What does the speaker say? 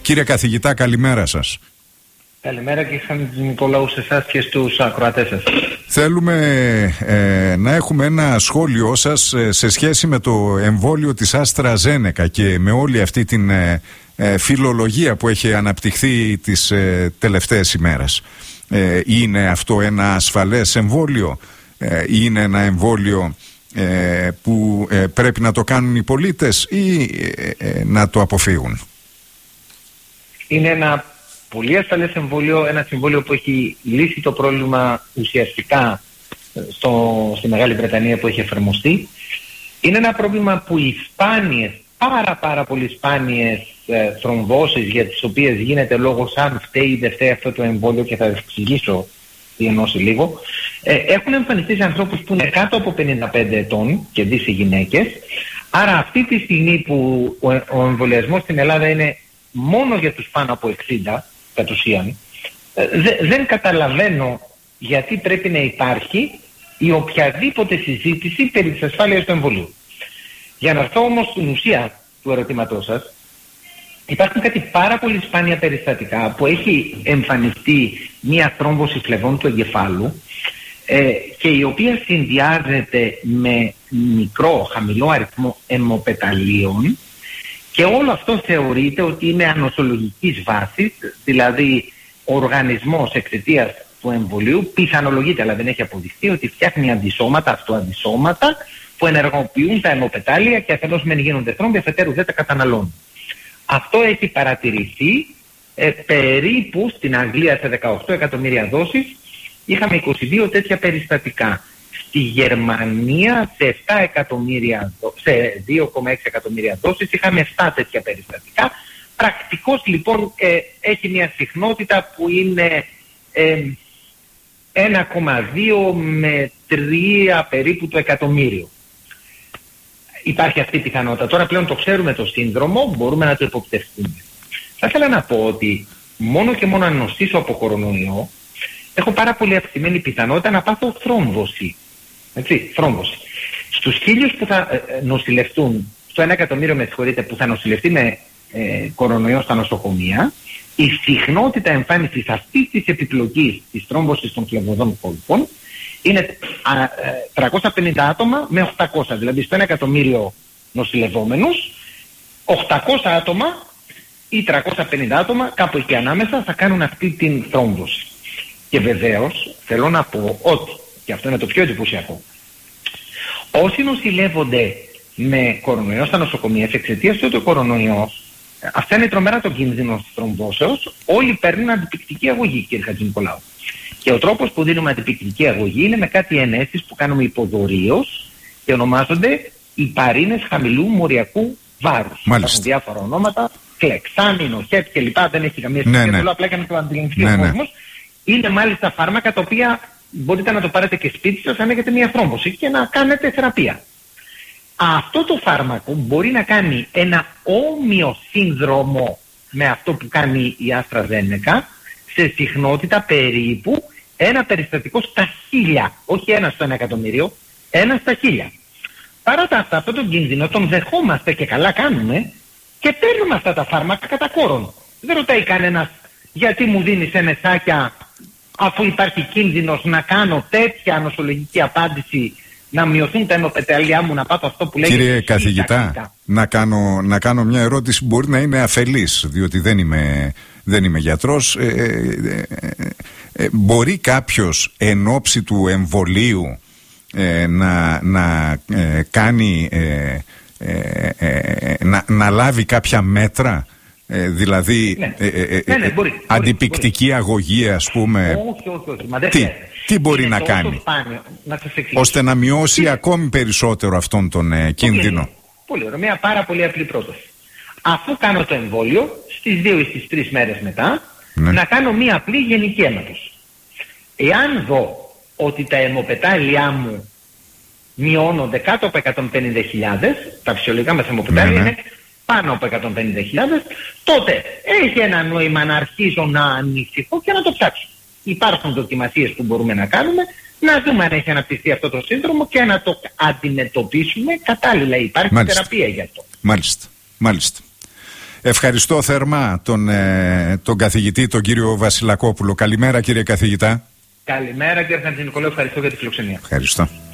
Κύριε καθηγητά, καλημέρα σας. Καλημέρα και Νικολάου σε εσάς και στους ακροατές σας. Θέλουμε να έχουμε ένα σχόλιο σας σε σχέση με το εμβόλιο της AstraZeneca και με όλη αυτή την φιλολογία που έχει αναπτυχθεί τις τελευταίες ημέρες. Είναι αυτό ένα ασφαλές εμβόλιο? Είναι ένα εμβόλιο που πρέπει να το κάνουν οι πολίτες ή να το αποφύγουν? Είναι ένα πολύ ασφαλές εμβόλιο, ένα εμβόλιο που έχει λύσει το πρόβλημα ουσιαστικά στη Μεγάλη Βρετανία που έχει εφαρμοστεί. Είναι ένα πρόβλημα που οι σπάνιες, πάρα πολύ σπάνιες θρομβώσεις για τις οποίες γίνεται λόγος αν φταίει ή δεν φταίει αυτό το εμβόλιο, και θα εξηγήσω τι εννοώ σε λίγο, έχουν εμφανιστεί σε ανθρώπους που είναι κάτω από 55 ετών και δει σε γυναίκες. Άρα αυτή τη στιγμή που ο εμβολιασμός στην Ελλάδα είναι μόνο για τους πάνω από 60 κατ' ουσίαν, δεν καταλαβαίνω γιατί πρέπει να υπάρχει η οποιαδήποτε συζήτηση περί της ασφάλειας του εμβολίου. Για να έρθω όμως στην ουσία του ερωτήματός σας, υπάρχουν κάτι πάρα πολύ σπάνια περιστατικά που έχει εμφανιστεί μία θρόμβωση φλεβών του εγκεφάλου και η οποία συνδυάζεται με μικρό, χαμηλό αριθμό αιμοπεταλίων, και όλο αυτό θεωρείται ότι είναι ανοσολογικής βάσης, δηλαδή ο οργανισμός εξαιτίας του εμβολίου πιθανολογείται, αλλά δεν έχει αποδειχθεί, ότι φτιάχνει αντισώματα, αυτοαντισώματα που ενεργοποιούν τα αιμοπετάλια και αφενός μεν γίνονται θρόμβοι, αφετέρου δεν τα καταναλώνουν. Αυτό έχει παρατηρηθεί περίπου στην Αγγλία σε 18 εκατομμύρια δόσεις. Είχαμε 22 τέτοια περιστατικά. Στη Γερμανία σε 2,6 εκατομμύρια δόσεις είχαμε 7 τέτοια περιστατικά. Πρακτικώς λοιπόν έχει μια συχνότητα που είναι 1,2 με 3 περίπου το εκατομμύριο. Υπάρχει αυτή η πιθανότητα. Τώρα πλέον το ξέρουμε το σύνδρομο, μπορούμε να το υποπτευτούμε. Θα ήθελα να πω ότι μόνο και μόνο αν νοσήσω από κορονοϊό, έχω πάρα πολύ αυξημένη πιθανότητα να πάθω θρόμβωση. Έτσι, θρόμβωση. Στους 1.000 που θα νοσηλευτούν, στο 1 εκατομμύριο που θα νοσηλευτεί με κορονοϊό στα νοσοκομεία, η συχνότητα εμφάνισης αυτής της επιπλοκής της θρόμβωσης των φλεβωδών κόλπων είναι 350 άτομα με 800, δηλαδή στο 1 εκατομμύριο νοσηλευόμενους, 800 άτομα ή 350 άτομα, κάπου εκεί ανάμεσα, θα κάνουν αυτή την θρόμβωση. Και βεβαίως θέλω να πω ότι, και αυτό είναι το πιο εντυπωσιακό, όσοι νοσηλεύονται με κορονοϊό στα νοσοκομεία εξαιτίας του ότι ο κορονοϊός αυξάνει τρομερά τον κίνδυνο της θρομβώσεως, όλοι παίρνουν αντιπικτική αγωγή, κύριε Χατζηνικολάου. Και ο τρόπος που δίνουμε αντιπικτική αγωγή είναι με κάτι ενέσεις που κάνουμε υποδωρίως και ονομάζονται υπαρίνες χαμηλού μοριακού βάρους. Υπάρχουν διάφορα ονόματα, κλεξάμινο, χέπ κλπ. Δεν έχει καμία σημασία, απλά έκανε το αντιληφθεί ο κόσμος. Είναι μάλιστα φάρμακα τα οποία μπορείτε να το πάρετε και σπίτι σας αν έχετε μια θρόμβωση και να κάνετε θεραπεία. Αυτό το φάρμακο μπορεί να κάνει ένα όμοιο σύνδρομο με αυτό που κάνει η AstraZeneca σε συχνότητα περίπου ένα περιστατικό στα 1.000, όχι ένα στο 1 εκατομμύριο, ένα στα 1.000. Παρά τα αυτά, αυτόν τον κίνδυνο τον δεχόμαστε και καλά κάνουμε και παίρνουμε αυτά τα φάρμακα κατά κόρον. Δεν ρωτάει κανένας γιατί μου δίνεις ενεσάκια αφού υπάρχει κίνδυνος να κάνω τέτοια νοσολογική απάντηση, να μειωθούν τα αιμοπεταλιά μου, να πάθω αυτό που λέγεται. Κύριε καθηγητά, να κάνω μια ερώτηση που μπορεί να είναι αφελής, διότι δεν είμαι γιατρός. Μπορεί κάποιος εν ώψη του εμβολίου να λάβει κάποια μέτρα, δηλαδή μπορεί, αντιπικτική αγωγή, ας πούμε? Όχι. Τι μπορεί να κάνει ώστε να μειώσει ακόμη περισσότερο αυτόν τον κίνδυνο? Πολύ ωραία, μια πάρα πολύ απλή πρόταση. Αφού κάνω το εμβόλιο, στις 2 ή στις 3 μέρες μετά, να κάνω μια απλή γενική αίματος. Εάν δω ότι τα αιμοπετάλια μου μειώνονται κάτω από 150.000, τα φυσιολογικά μας αιμοπετάλια είναι πάνω από 150.000, τότε έχει ένα νόημα να αρχίζω να ανησυχώ και να το ψάξω. Υπάρχουν δοκιμασίες που μπορούμε να κάνουμε, να δούμε αν έχει αναπτυχθεί αυτό το σύνδρομο και να το αντιμετωπίσουμε κατάλληλα. Υπάρχει θεραπεία γι' αυτό. Μάλιστα. Ευχαριστώ θερμά τον καθηγητή, τον κύριο Βασιλακόπουλο. Καλημέρα, κύριε καθηγητά. Καλημέρα, κύριε Χατζηνικολάου. Ευχαριστώ για τη φιλοξενία. Ευχαριστώ.